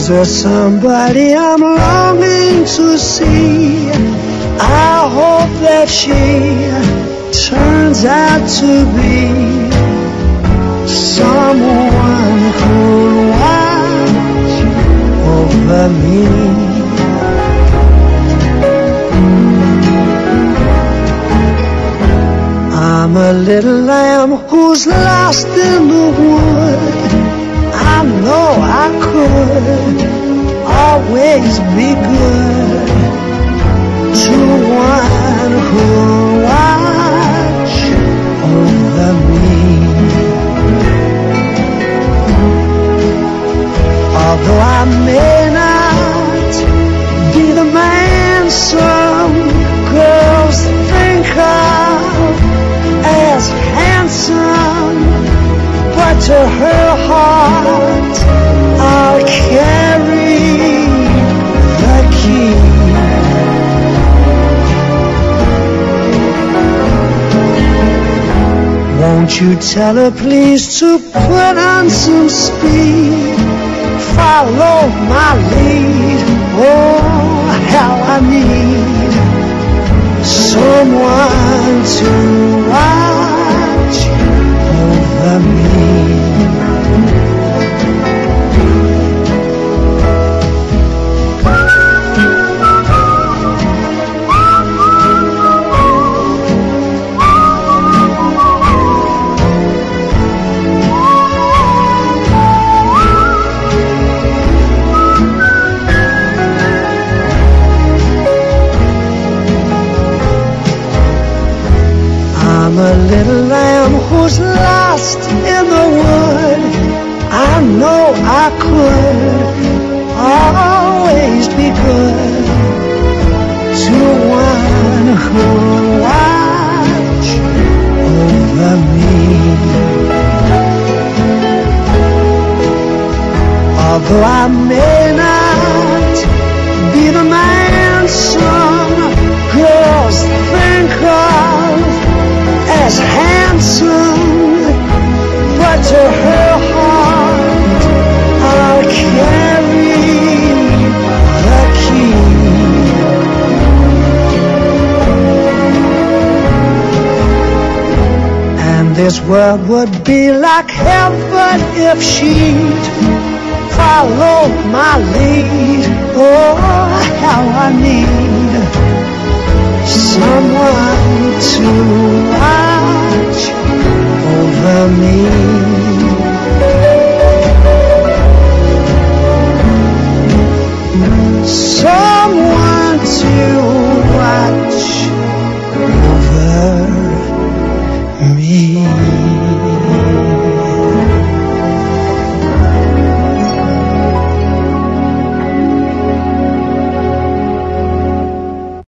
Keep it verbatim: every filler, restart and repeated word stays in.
Is there somebody I'm longing to see? I hope that she turns out to be someone who'll watch over me. I'm a little lamb who's lost in the wood. I know I could always be good to one who'll watch over me. Although I may not be the man some girls think of as handsome, but to her heart I'll carry the key. Won't you tell her please to put on some speed, follow my lead. Oh, how I need someone to watch over me. I'm a little lamb who's lost in the wood. I know I could always be good to one who'll watch over me. Although I may not be the man some girls think of as handsome, but to her heart I'll carry the key. And this world would be like heaven if she'd follow my lead. Oh, how I need someone to watch over me.